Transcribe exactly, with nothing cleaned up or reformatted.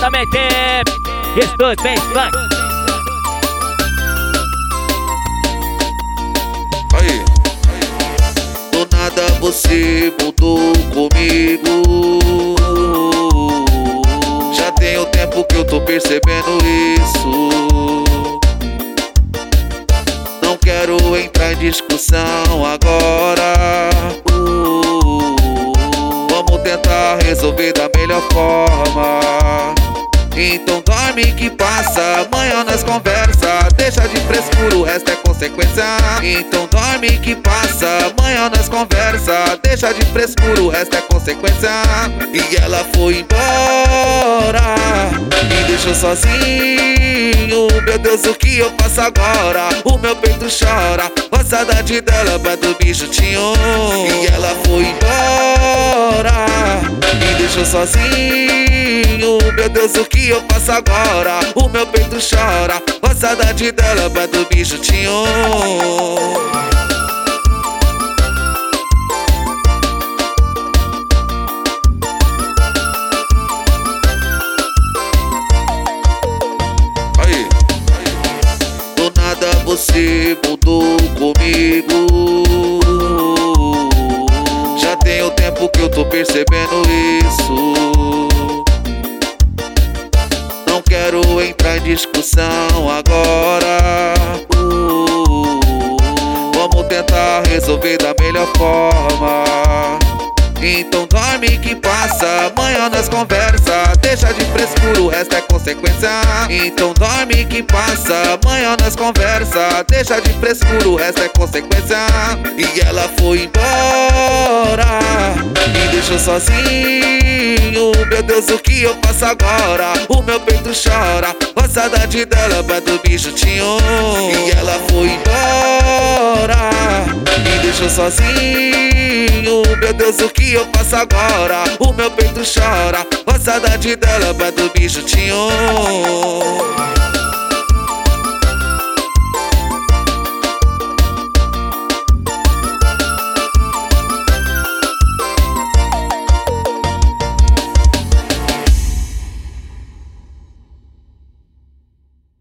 também tem Estudo Bem Funk. Aí, do nada você mudou comigo. Já tem o tempo que eu tô percebendo isso. Não quero entrar em discussão agora. uh, Vamos tentar resolver da melhor forma. Então dorme que passa, amanhã nós conversa. Deixa de frescura, o resto é consequência. Então dorme que passa, amanhã nós conversa. Deixa de frescura, o resto é consequência. E ela foi embora, me deixou sozinho. Meu Deus, o que eu faço agora? O meu peito chora, a saudade dela vai dormir juntinho. E ela foi embora, me deixou sozinho. Meu Deus, o que eu faço agora? O meu peito chora, a saudade dela vai dormir juntinho. Aí, do nada você mudou comigo. Já tem o tempo que eu tô percebendo isso. Não quero entrar em discussão agora. uh, Vamos tentar resolver da melhor forma. Então dorme que passa, amanhã nós conversa. Deixa de frescura, o resto é consequência. Então dorme que passa, amanhã nós conversa. Deixa de frescura, o resto é consequência. E ela foi embora, me deixou sozinho. Meu Deus, o que eu faço agora? O meu peito chora, a saudade dela vai dormir juntinho. E ela foi embora, me deixou sozinho. Meu Deus, o que eu faço agora? O meu peito chora, a saudade dela vai dormir juntinho.